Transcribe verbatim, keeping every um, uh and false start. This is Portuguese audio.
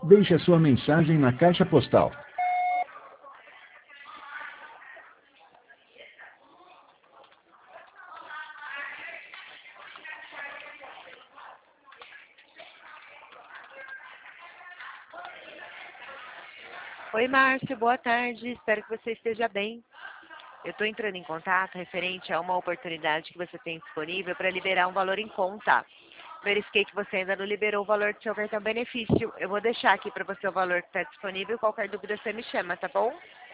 Deixe a sua mensagem na caixa postal. Oi, Márcio, boa tarde. Espero que você esteja bem. Eu estou entrando em contato referente a uma oportunidade que você tem disponível para liberar um valor em conta. Verifiquei que você ainda não liberou o valor do seu cartão benefício. Eu vou deixar aqui para você o valor que está disponível. Qualquer dúvida você me chama, tá bom?